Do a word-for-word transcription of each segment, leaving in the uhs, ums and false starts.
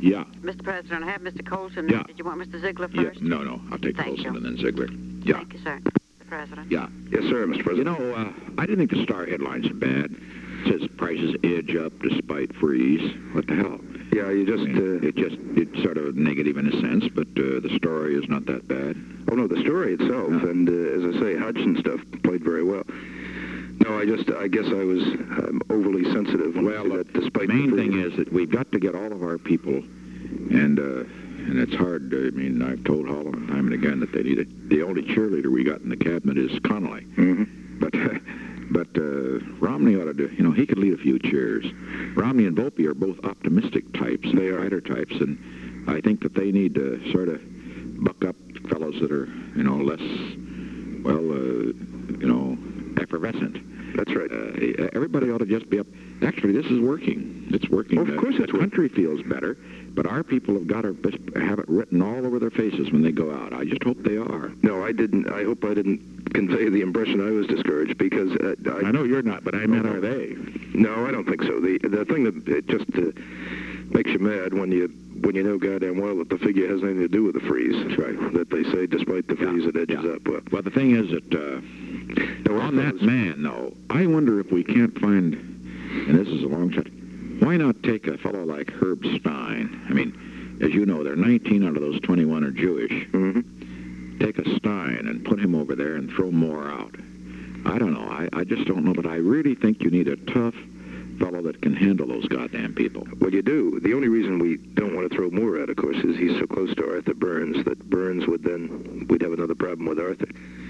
Yeah. Mister President, I have Mister Colson. Yeah. Did you want Mister Ziegler Yeah. first? No, no. I'll take Thank Colson you. and then Ziegler. Yeah. Thank you, sir. Mister President. Yeah. Yes, sir, Mister You President. know, uh, I didn't think the Star headlines are bad. It says prices edge up despite freeze. What the hell? Yeah, you just... I mean, Uh, it just, it's sort of negative in a sense, but uh, the story is not that bad. oh, no, the story itself, Yeah. and uh, as I say, Hodgson stuff played very well. No, I just, I guess I was um, overly sensitive. when I Well, said look, that despite the main the thing is that we've got to get all of our people, and uh, and it's hard. I mean, I've told Holland time and again that they need a, the only cheerleader we got in the cabinet is Connolly. Mm-hmm. But but uh, Romney ought to do. You know, he could lead a few cheers. Romney and Volpe are both optimistic types, They are. fighter types, and I think that they need to sort of buck up fellows that are, you know, less, well, uh, you know, effervescent. That's right. Uh, everybody ought to just be up. Actually, this is working. It's working. Of course it's The country feels better, but our people have got to have it written all over their faces when they go out. I just hope they are. No, I didn't. I hope I didn't convey the impression I was discouraged because uh, I, I know you're not, but I meant are they? No, I don't think so. The the thing that it just uh, makes you mad when you when you know goddamn well that the figure has nothing to do with the freeze. That's right. That they say despite the freeze Yeah, it edges yeah. up. Well, Well, the thing is that uh, no, on that man, though, I wonder if we can't find, and this is a long shot, why not take a fellow like Herb Stein? I mean, as you know, there are nineteen out of those twenty-one are Jewish. Mm-hmm. Take a Stein and put him over there and throw more out. I don't know. I, I just don't know, but I really think you need a tough fellow that can handle those goddamn people. Well, you do. The only reason we don't want to throw Moore out, of course, is he's so close to Arthur Burns that Burns would then, we'd have another problem with Arthur.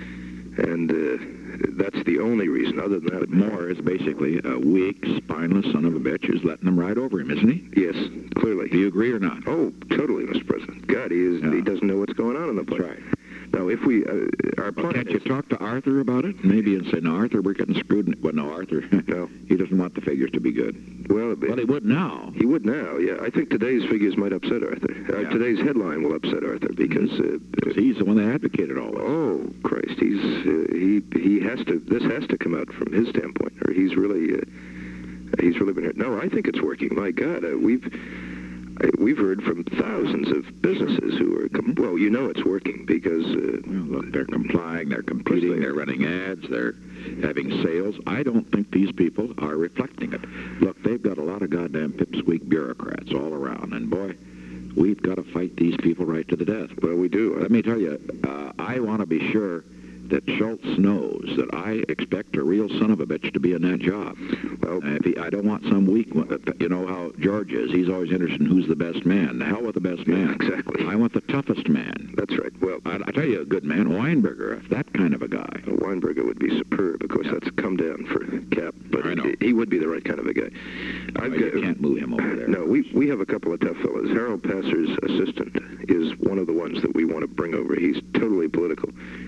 And uh, that's the only reason. Other than that, But Moore is basically a weak, spineless son of a bitch who's letting them ride over him, isn't he? yes, clearly. Do you agree or not? Oh, totally, Mister President. God, he is. Yeah. He doesn't know what's going on in the place. That's right. Now, if we, uh, our Well, plan can't you is, talk to Arthur about it? Maybe and say, no, Arthur, we're getting screwed. Well, no, Arthur, No. he doesn't want the figures to be good. well, Well, he would now. he would now. Yeah, I think today's figures might upset Arthur. Uh, Yeah. Today's headline will upset Arthur because. Uh, uh, He's the one that advocated all this. oh Christ, he's uh, he he has to. This has to come out from his standpoint, or he's really uh, he's really been hurt. No, I think it's working. My God, uh, we've. I- We've heard from thousands of businesses who are, com- well, you know it's working because, uh, Well, look, they're complying, they're competing, they're running ads, they're having sales. I don't think these people are reflecting it. Look, they've got a lot of goddamn pipsqueak bureaucrats all around, and boy, we've got to fight these people right to the death. well, we do. Let me tell you, uh, I want to be sure that Schultz knows that I expect a real son of a bitch to be in that job. Well, Uh, if he, I don't want some weak one. You know how George is. He's always interested in who's the best man. The hell with the best man. exactly. I want the toughest man. That's right. Well, I, I tell you, a good man, Weinberger, that kind of a guy. Weinberger would be superb. Of course, that's come down for Cap, but I know. he, he would be the right kind of a guy. Oh, I've you got- can't move him over there. No, we we have a couple of tough fellows. Harold Passer's assistant is one of the ones that we want to bring over. He's totally political,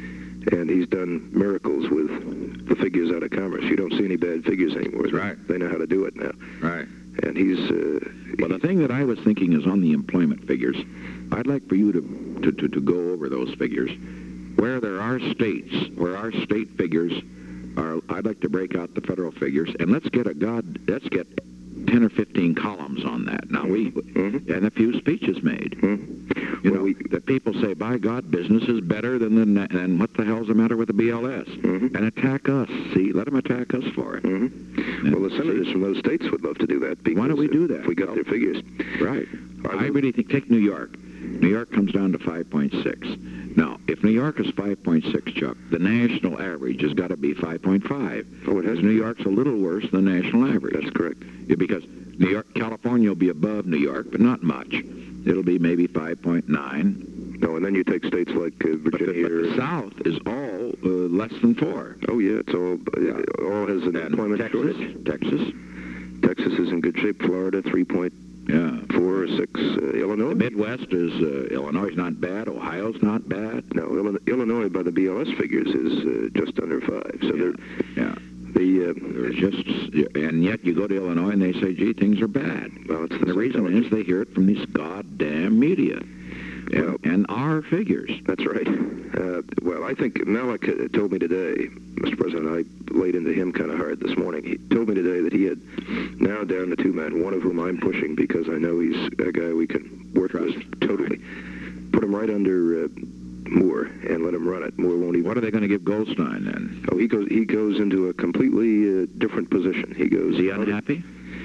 and he's done miracles with the figures out of commerce. You don't see any bad figures anymore. That's right. They know how to do it now. Right. And he's... Uh, Well, the thing that I was thinking is on the employment figures. I'd like for you to, to, to, to go over those figures. Where there are states, where our state figures are, I'd like to break out the federal figures, and let's get a god, let's get ten or fifteen columns on that. Now, we, Mhm. and a few speeches made. Mhm. You Well, know, we- that people say, by God, business is better than the, na- and what the hell's the matter with the B L S? Mhm. And attack us. See, let them attack us for it. Mhm. Well, the senators from those states would love to do that. Because Why don't we do that? If we got their figures. Right. I I would- really think, take New York. New York comes down to five point six. Now, if New York is five point six, Chuck, the national average has got to be five point five. Oh, it has Because to New be. York's a little worse than the national average. That's correct. Yeah, because New York, California will be above New York, but not much. It'll be maybe five point nine. No, and then you take states like uh, But the, Virginia but the or... South is all uh, less than four. Oh, yeah, it's all, Yeah. it all has an And employment Texas, choice. Texas, Texas is in good shape. Florida, three point yeah. four or six. Uh, Illinois? The Midwest is, uh, Illinois is not bad. Ohio's not bad. No, Illinois, Illinois by the B L S figures is uh, just under five. So they're, Yeah. the... Uh, There's just, and yet you go to Illinois and they say, gee, things are bad. well, it's And the reason psychology. is they hear it from these goddamn media. And, Well- and our figures. That's right. Uh, well, I think Malik uh, told me today, Mister President, I laid into him kind of hard this morning. He told me today that he had now down to two men, one of whom I'm pushing because I know he's a guy we can work with totally. Put him right under uh, Moore and let him run it. Moore won't even. What are they going to give Goldstein then? Oh, he goes. He goes into a completely uh, different position. He goes. Is he unhappy?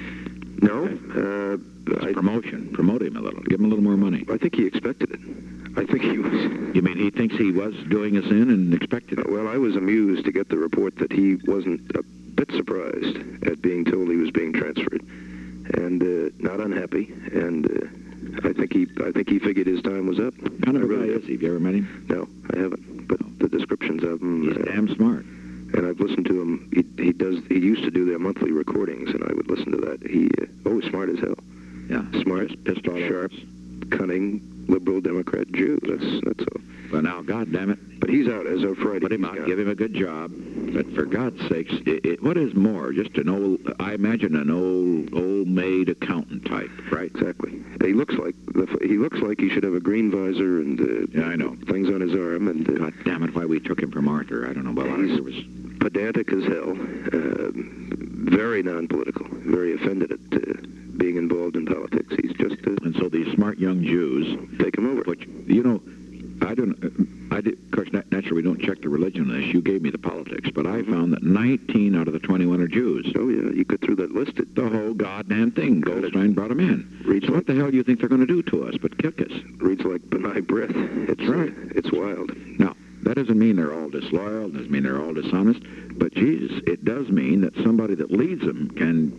No. Uh, It's I, promotion. Promote him a little. Give him a little more money. I think he expected it. I think he was. You mean he thinks he was doing us in and expected it? Well, I was amused to get the report that he wasn't a bit surprised at being told he was being transferred, and uh, not unhappy. And uh, I think he, I think he figured his time was up. What kind of I a guy really is did. he? Have you ever met him? No, I haven't. But the descriptions of him. He's uh, damn smart. And I've listened to him. He, he does. He used to do their monthly recordings, and I would listen to that. He, uh, oh, smart as hell. Yeah. Smart, Just pissed all over sharp, us. cunning, liberal Democrat Jew. That's that's all. Well, now, God damn it. But he's out as of Friday. Put him He's out, gone. give him a good job. But for God's sakes, it, it, what is more? Just an old, I imagine an old, old maid accountant type, right? Exactly. He looks like the, he looks like he should have a green visor and uh, Yeah, I know. things on his arm and uh, God damn it, why we took him from Arthur. I don't know. Well, He's- Arthur was... pedantic as hell. Uh, very non-political. Very offended at uh, being involved in politics. He's just uh, And so these smart young Jews, take him over. which, you know, I don't, I did, of course, nat- naturally we don't check the religion on this. You gave me the politics, but I found that nineteen out of the twenty-one are Jews. Oh yeah, you go through that list. It The whole goddamn thing. Got it. Goldstein brought them in. Reads So like, what the hell do you think they're going to do to us but kick us? reads like B'nai Breath. It's right. Uh, it's wild. Now, that doesn't mean they're all disloyal, doesn't mean they're all dishonest, but Jesus, it does mean that somebody that leads them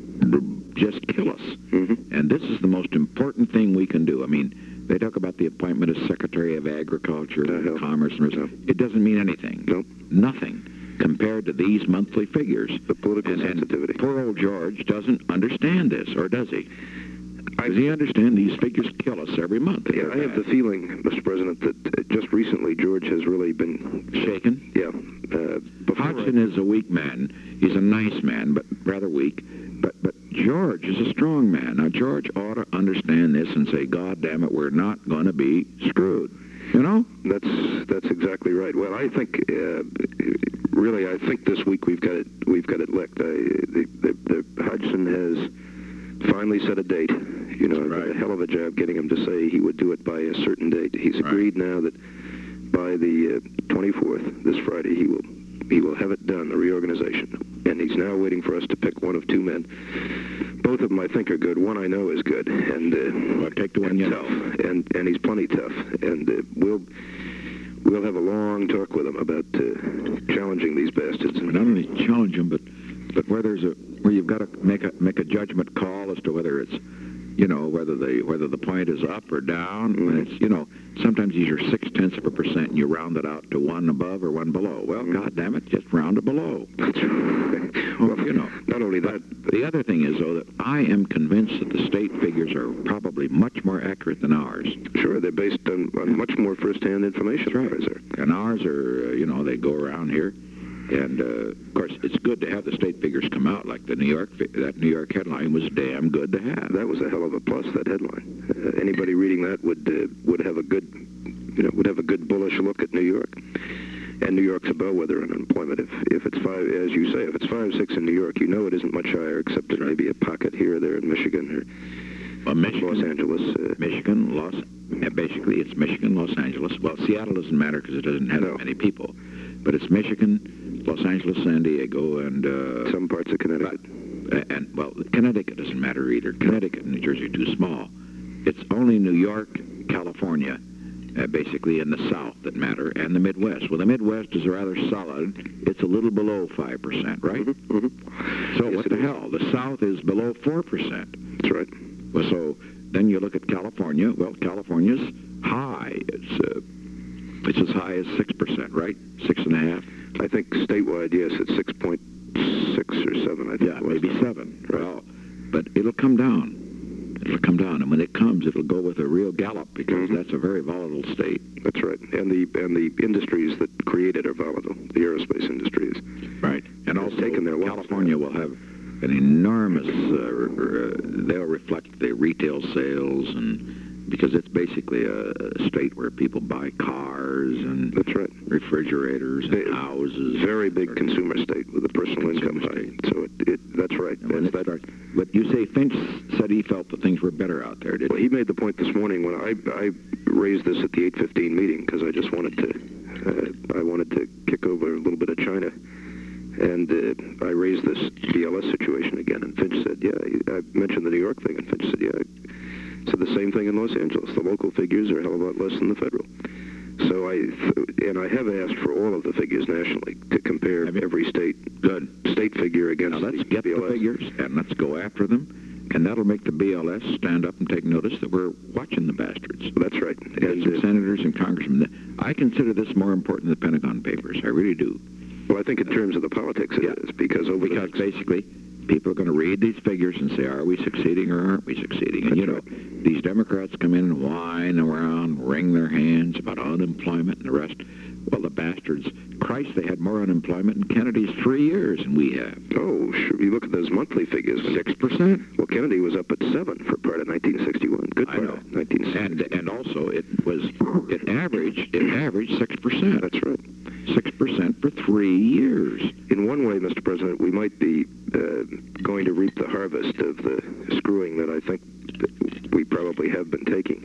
can just kill us. hmm And this is the most important thing we can do. I mean, they talk about the appointment as Secretary of Agriculture, Uh, hell. Commerce, and No. it doesn't mean anything. Nope. Nothing compared to these monthly figures. The political And, and sensitivity. poor old George doesn't understand this, or does he? I- Does he understand these figures kill us every month? Yeah, I have the feeling, Mister President, that uh, just recently George has really been shaken. Yeah. Uh, before Hodgson is a weak man. He's a nice man, but rather weak. But but George is a strong man. Now, George ought to understand this and say, God damn it, we're not going to be screwed. You know? That's that's exactly right. Well, I think uh, really, I think this week we've got it we've got it licked. I, the, the, the Hodgson has finally set a date. You know, Right. did a hell of a job getting him to say he would do it by a certain date. He's Right. agreed now that by the uh, twenty-fourth, this Friday, he will he will have it done, the reorganization. And he's now waiting for us to pick one of two men. Both of them, I think, are good. One I know is good, and uh, Well, take the one and you tough, know. and and he's plenty tough. And uh, we'll we'll have a long talk with him about uh, challenging these bastards. Not only challenge them, but but where there's a where you've got to make a make a judgment call as to whether it's, you know, whether the whether the point is up or down. When it's, you know, sometimes these are six tenths of a percent, and you round it out to one above or one below. Well, God damn it, just round it below. That's right. Well, you know. Not only that, but The other thing is, though, that I am convinced that the state figures are probably much more accurate than ours. sure, they're based on, on much more first-hand information. That's right. ours are. And ours are, uh, you know, they go around here. And, uh, of course, it's good to have the state figures come out, like the New York, fi- that New York headline was damn good to have. That was a hell of a plus. That headline. Uh, anybody reading that would uh, would have a good, you know, would have a good bullish look at New York. And New York's a bellwether on unemployment. If if it's five, as you say, if it's five six in New York, you know it isn't much higher, except that maybe a pocket here or there in Michigan or Well, Michigan, Los Angeles. Uh, Michigan, Los, uh, basically it's Michigan, Los Angeles. Well, Seattle doesn't matter because it doesn't have No. that many people. But it's Michigan, Los Angeles, San Diego, and, uh, some parts of Connecticut. and, well, Connecticut doesn't matter either. Connecticut and New Jersey are too small. It's only New York, California, uh, basically in the South that matter, and the Midwest. Well, the Midwest is rather solid. It's a little below five percent, right? Mhm, mhm. So Yes, what it the is. hell? The South is below four percent. That's right. Well, so then you look at California. Well, California's high. It's uh, it's as high as six percent, right? Six and a half. I think statewide, yes, it's six point six or seven. I think. Yeah, it was. maybe seven. Well, but it'll come down. It'll come down, and when it comes, it'll go with a real gallop because Mhm. that's a very volatile state. That's right. And the and the industries that create it are volatile. The aerospace industry is. Right. And It's also, taken their lumps California will have an enormous. Uh, uh, they'll reflect the retail sales and because it's basically a, a state where people buy cars and That's right. refrigerators and They- houses. Very big consumer state with a personal income Consumer high. state. So it, it, that's right. And when And it that, starts- but you say Finch said he felt that things were better out there, did well, he? he made the point this morning when I, I raised this at the eight fifteen meeting because I just wanted to, uh, I wanted to kick over a little bit of China. And uh, I raised this B L S situation again, and Finch said, yeah, I mentioned the New York thing, and Finch said, yeah, I said the same thing in Los Angeles. The local figures are a hell of a lot less than the federal. So I, and I have asked for all of the figures nationally to compare Have you? every state Good. state figure against Now let's the get B L the S. figures and let's go after them, and that'll make the B L S stand up and take notice that we're watching the bastards. That's right. Get And some uh, senators and congressmen. I consider this more important than the Pentagon Papers. I really do. well, I think in terms of the politics it Yeah. is, because over Because the next, basically, people are going to read these figures and say, are we succeeding or aren't we succeeding? And, you know, That's these Democrats come in and whine around, wring their hands about unemployment and the rest. Well, the bastards, Christ, they had more unemployment in Kennedy's three years than we have. oh, sure, you look at those monthly figures. Six percent. Well, Kennedy was up at seven for part of nineteen sixty-one. Good I part know. of nineteen sixty. And and also, it was, it averaged, it averaged six percent. That's right. six percent for three years. In one way, Mister President, we might be uh, going to reap the harvest of the screwing that I think that we probably have been taking,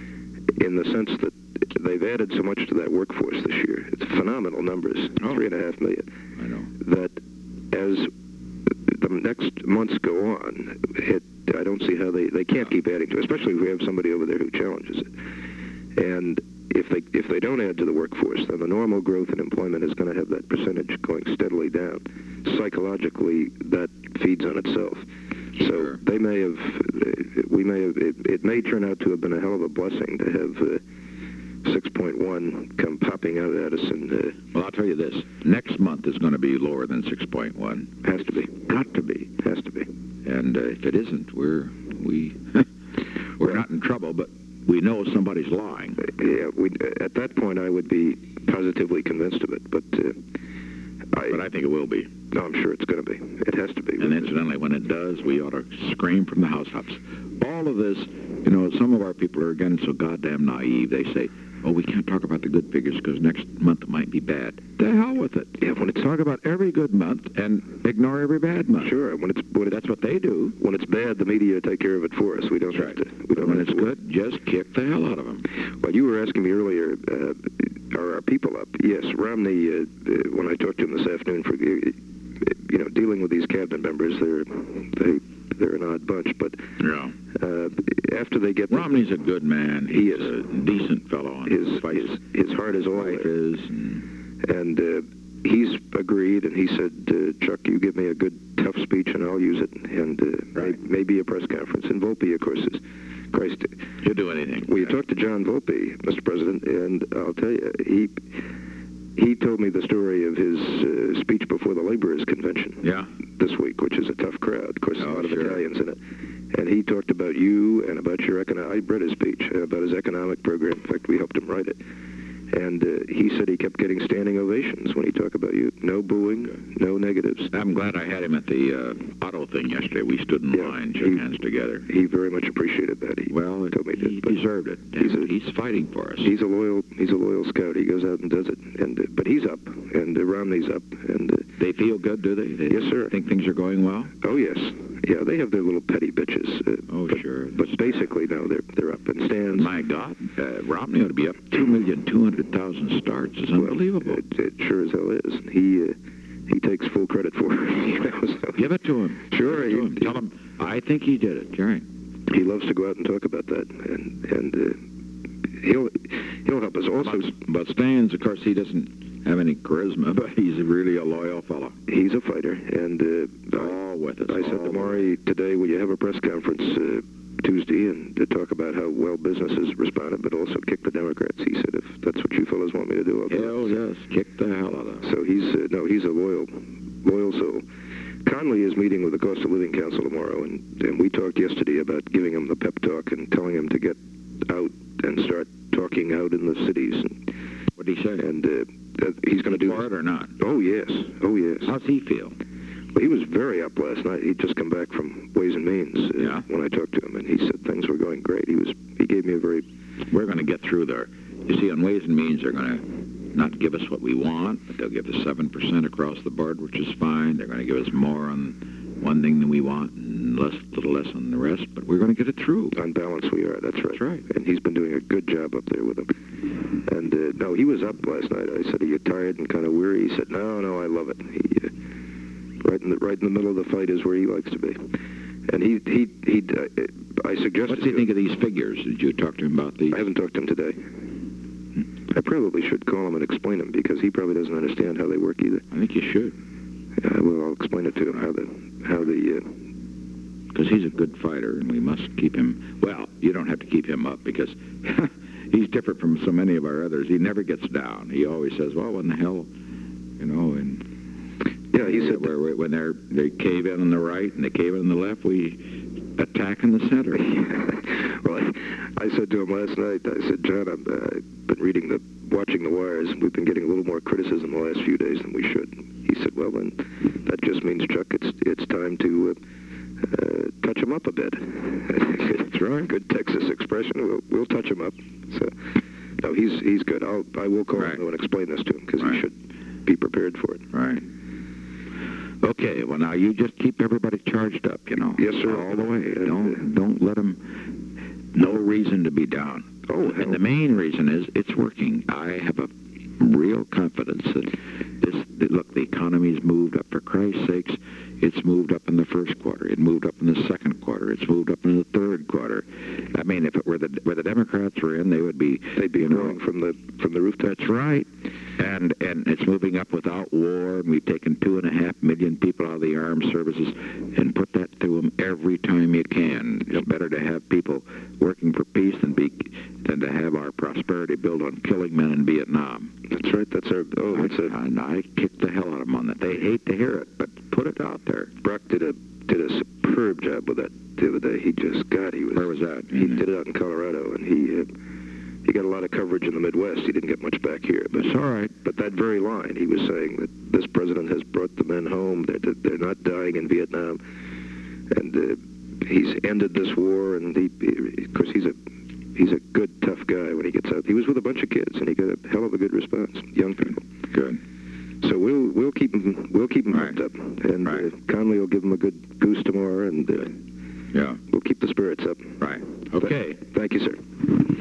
in the sense that they've added so much to that workforce this year. It's phenomenal numbers, Oh. three and a half million, I know. that as the next months go on, it, I don't see how they, they can't keep adding to it, especially if we have somebody over there who challenges it. And if they if they don't add to the workforce, then the normal growth in employment is going to have that percentage going steadily down. Psychologically, that feeds on itself. Sure. So they may have, we may have, it, it may turn out to have been a hell of a blessing to have uh, six point one come popping out at us, and uh, Well, I'll tell you this. Next month is going to be lower than six point one. has to be, Got to be. has to be. And uh, if it isn't, we're we we're not in trouble, but we know somebody's lying. Yeah, we, at that point, I would be positively convinced of it, but uh, I, But I think it will be. no, I'm sure it's going to be. It has to be. And incidentally, when it does, we ought to scream from the housetops. All of this, you know, some of our people are again so goddamn naive. They say, oh, we can't talk about the good figures because next month it might be bad. The hell with it. Yeah, when it's Talk about every good month and ignore every bad month. sure, when it's when it's That's what they do. when it's bad, the media take care of it for us. We don't That's have right. to. We But don't when have it's to good, just kick the hell out of them. Well, you were asking me earlier, uh, are our people up? Yes, Romney. Uh, uh, when I talked to him this afternoon, for uh, you know, dealing with these cabinet members, they're they they're an odd bunch. But Yeah. uh, after they get Romney's a good man. He He's is. a decent fellow. And his wife, his his heart is all wife there. is. And And uh, he's agreed, and he said, uh, Chuck, you give me a good, tough speech, and I'll use it. And uh, Right. may, maybe a press conference. And Volpe, of course, is, Christ, he'll do anything. well, you talked to John Volpe, Mister President, and I'll tell you, he he told me the story of his uh, speech before the Laborers' Convention Yeah. this week, which is a tough crowd. Of course, Oh, a lot of sure. Italians in it. And he talked about you and about your economic. I read his speech uh, about his economic program. In fact, we helped him write it. And uh, he said he kept getting standing ovations when he talked about you. No booing, no negatives. I'm glad I had him at the uh, auto thing yesterday. We stood in Yeah, line, shook he- hands together. He very much appreciated that. He Well, told me he that. But deserved it. he's And a- he's fighting for us. he's a loyal. He's a loyal scout. He goes out and does it. And uh, but he's up, and uh, Romney's up, and uh, They feel good, do they? They Yes, sir. think things are going well? oh yes, yeah, they have their little petty bitches. Uh, Oh, but, sure. But basically, no, they're they're up and stands. My God, uh, Romney ought to be up two million two hundred thousand starts. It's unbelievable. Well, it, it sure as hell is. He uh, he takes full credit for it. You know, so Give it to him. Sure, Give it to he- him. Tell him, I think he did it. Jerry. he loves to go out and talk about that, and and uh, he'll he'll help us. Also, But, but Stans, of course, he doesn't have any charisma, but he's really a loyal fellow. he's a fighter, and uh, I- All with us. I said all to the Maury today, will you have a press conference uh, Tuesday and to talk about how well business has responded, but also kick the Democrats? He said, if that's what you fellows want me to do, I'll do Hell it. yes, kick the hell out of them. So he's, uh, no, he's a loyal, loyal soul. Conley is meeting with the Cost of Living Council tomorrow, and, and we talked yesterday about giving him the pep talk and telling him to get out and start talking out in the cities. And, What did he say? and uh, that he's going to do For it or not? Oh, yes. Oh, yes. How's he feel? Well, he was very up last night. He'd just come back from Ways and Means uh, Yeah. when I talked to him, and he said things were going great. He was he gave me a very We're going to get through there. You see, on Ways and Means, they're going to not give us what we want, but they'll give us seven percent across the board, which is fine. They're going to give us more on one thing than we want and less, a little less on the rest, but we're going to get it through. on balance we are. That's right. That's right. And he's been doing a good job up there with him. And uh, no, he was up last night. I said, "Are you tired and kind of weary?" He said, "No, no, I love it." He uh, right in the right in the middle of the fight is where he likes to be. And he he he. Uh, I suggested. What do you think of these figures? Did you talk to him about these? I haven't talked to him today. I probably should call him and explain them because he probably doesn't understand how they work either. I think you should, Uh, well, I'll explain it to him how the how the. Uh, because he's a good fighter, and we must keep him. Well, you don't have to keep him up because he's different from so many of our others. He never gets down. He always says, "Well, when the hell," you know, and yeah, he said. where, where, when they're they cave in on the right and they cave in on the left, we attack in the center. Well, I, I said to him last night, I said, "John, I've uh, been reading the, watching the wires, and we've been getting a little more criticism the last few days than we should." He said, "Well, then, that just means, Chuck, it's it's time to uh, uh, touch him up a bit." That's right. Good Texas expression. We'll we'll touch him up. So, no, he's he's good. I'll I will call Right. him and explain this to him because Right. he should be prepared for it. Right. Okay, well, now you just keep everybody charged up, you know. Yes, sir. All the way. And, Don't don't let them, no reason to be down. Oh, hell. And the main reason is it's working. I have a real confidence that this, that, look, the economy's moved up, for Christ's sakes. It's moved up in the first quarter. It moved up in the second quarter. It's moved up in the third quarter. I mean, if it were the where the Democrats were in, they would be They'd be you know, throwing from the from the rooftop. That's right. And and it's moving up without war. And we've taken two and a half million people out of the armed services and put that to them every time you can. It's better to have people working for peace than be than to have our prosperity built on killing men in Vietnam. That's right. That's our. Oh, that's a. And I kicked the hell out of them on that. They hate to hear it, but put it out there. Brock did a did a superb job with that the other day. He just got. He was. Where was that? He did it out in Colorado, and he uh, he got a lot of coverage in the Midwest. He didn't get much back here, but It's all right. but that very line, he was saying that this president has brought the men home. They're they're not dying in Vietnam, and uh, he's ended this war. And he, of course, he's a he's a good, tough guy when he gets out. He was with a bunch of kids, and he got a hell of a good response. Young people. Good. So we'll we'll keep him we'll keep him Right. pumped up, and Right. uh, Conley will give him a good goose tomorrow, and uh, Yeah. we'll keep the spirits up. Right. Okay. Thank you, sir.